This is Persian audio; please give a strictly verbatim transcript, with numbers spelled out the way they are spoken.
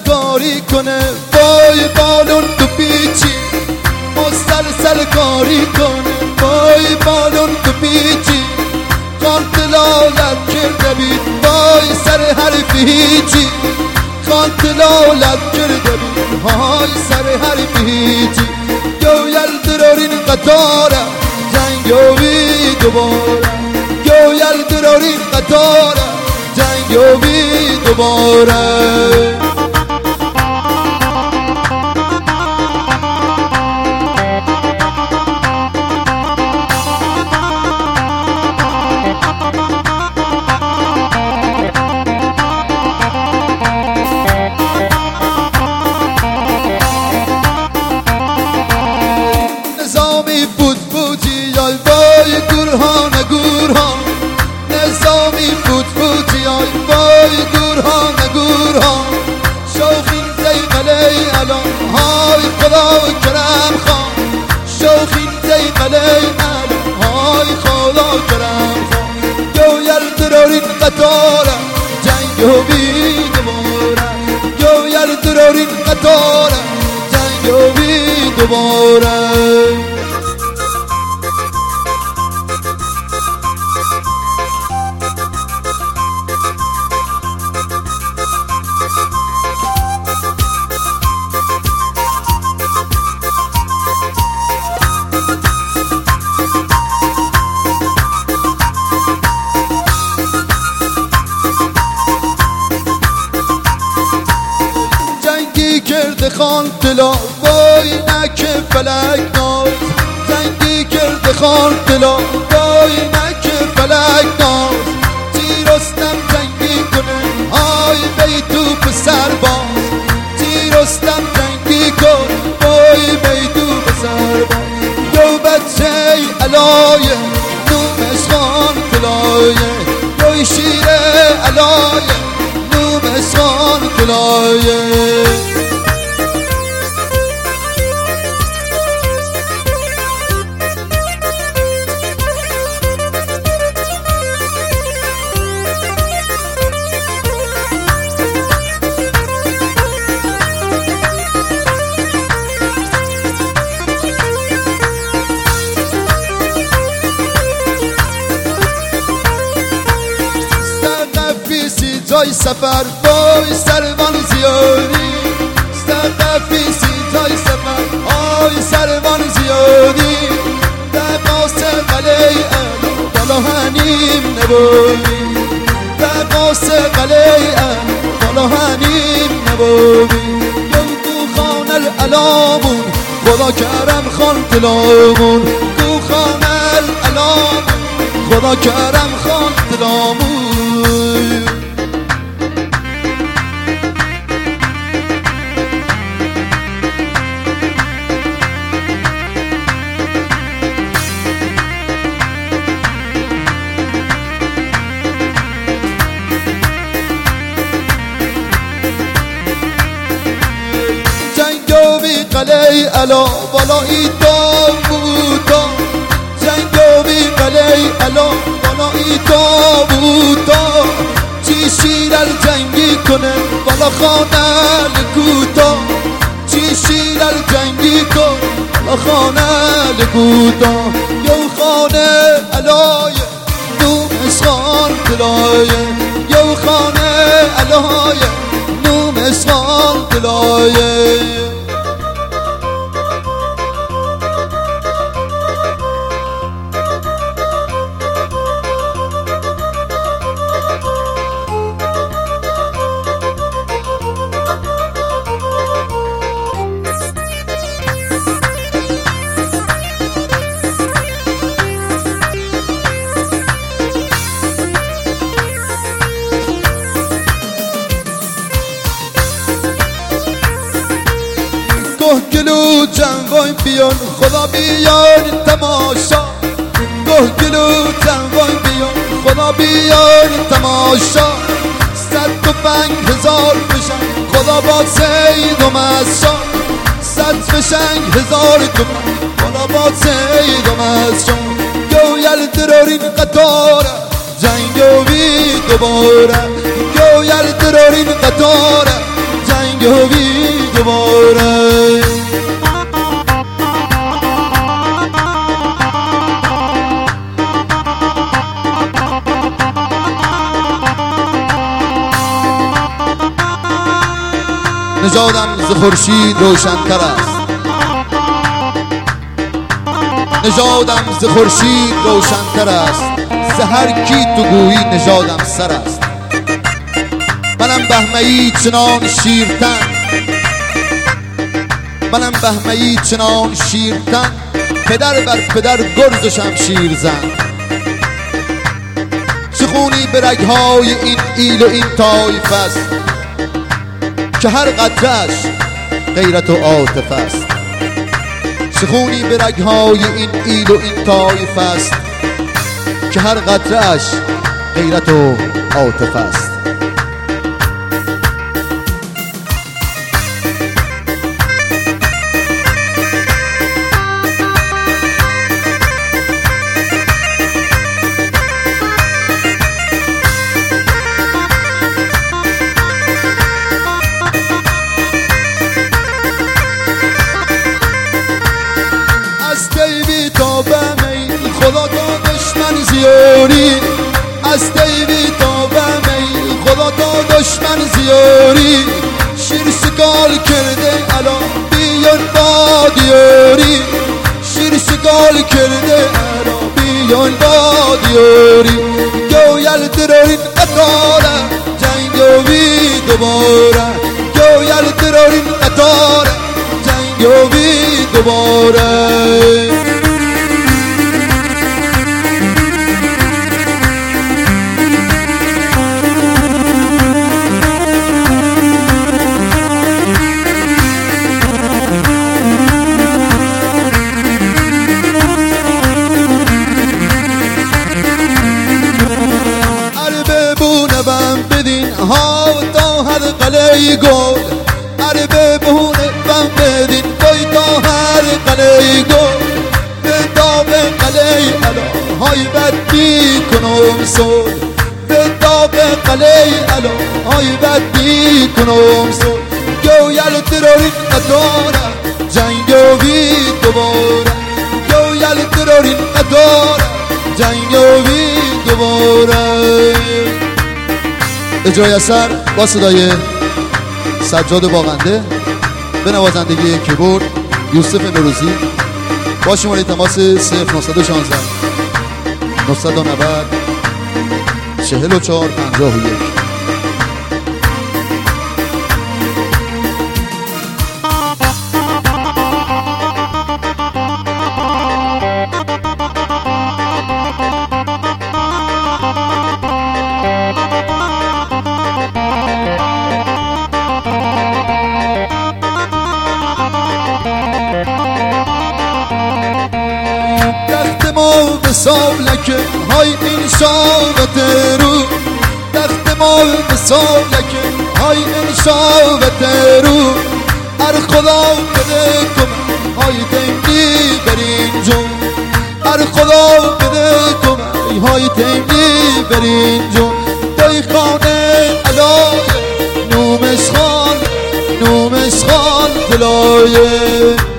کاری کنه وای بالون تو پیچی مسلسل کاری کنه وای بالون تو پیچی قاتلالت کرده بید وای سر حرف هیچی قاتلالت کرده بید وای سر حرف هیچی گویل درارین قطاره جنگوی دوباره گویل درارین قطاره جنگوی دوباره نظامی بود بودی آی وای گورهان گورهان نظامی بود بودی آی وای گورهان گورهان شوخین زیقلی الان های خدا کرم خان شوخین زیقلی الان های خدا کرم خان گویل درارین قطاره جنگو بی دوباره گویل درارین قطاره جنگو بی دوباره کرده خان دلا وای نک فلک ناز زنگی کرده خان دلا وای نک فلک ناز تیرستم جنگی کنه های بیتو پسر باز تیرستم جنگی کن وای بیتو پسر باز یو بچه علایه نومش خان دلایه یوی شیر علایه نومش خان دلایه جای سفر وای سروان زیادی استقفیسی جای سفر آی سروان زیادی دقاس قلی الا بالا هنیم نبودی دقاس قلی الا بالا هنیم نبودی یو تو خان الالامون خدا کرم خان دلامون تو خان الالامون خدا کرم خان دلامون قلی الا بالایی داوودا جنگوی قلی الا بالایی داوودا چی شیر الجنگی کنه بالا خانه لگودا چی شیر الجنگی کن بالا خانه لگودا یو خانه علایه نومش خان دلایه یو خانه علایه نومش خان دلایه گلو جنوای بیان خدا بیان تماشا گه گلو جنوای بیان خدا بیان تماشا صد و پنج هزار بشن خدا با سید و مسا صد فشنگ هزار تو خدا با سید و مسا گویل درارین قطاره جنگوی دوباره گویل درارین قطاره جنگاوی دوباره. نژادم ز خورشید روشن‌تر است، نژادم ز خورشید روشن‌تر است، ز هر کی تو گویی نژادم سر است. منم بهمه‌ای چنان شیرتن، منم بهمه‌ای چنان شیرتن، پدر بر پدر گرز و شمشیر زن. چه خونی به رگ‌های این ایل و این طایفه است که هر قطره‌اش غیرت و عاطفه است. چه خونی به رگ‌های این ایل و این طایفه است که هر قطره‌اش غیرت و عاطفه است. خدا تا دشمن زیاری، از دیوی تا بمی خدا تا دشمن زیاری. شیر شکال کرده الان بیان با دیاری، شیر شکال کرده الان بیان با دیاری. گویل درارین قطاره جنگاوی دوباره، گویل درارین قطاره جنگاوی دوباره. ها تا هر قلعه گل اره به بهونه بم بدین بای تا هر قلعه گل به داغ قلعه علا های بد میکنم سول، به داغ قلعه علا های بد میکنم سول. گویل درارین قطاره جنگاوی دوباره، گویل درارین قطاره جنگاوی دوباره. اجرای اثر با صدای سجاد باغنده، به نوازندگی کیبورد یوسف نوروزی، با شماره تماس صفر نهصد و شانزده نهصد و نود چهل و چهار پنجاه و یک. به سالکه های این شاوت رو، دخت ما به سالکه های این شاوت رو. ار خدا بده کم های تنگی برین جون، ار خدا بده کم های تنگی برین جون. دای خانه علای نومش خان، نومش خان دلایه.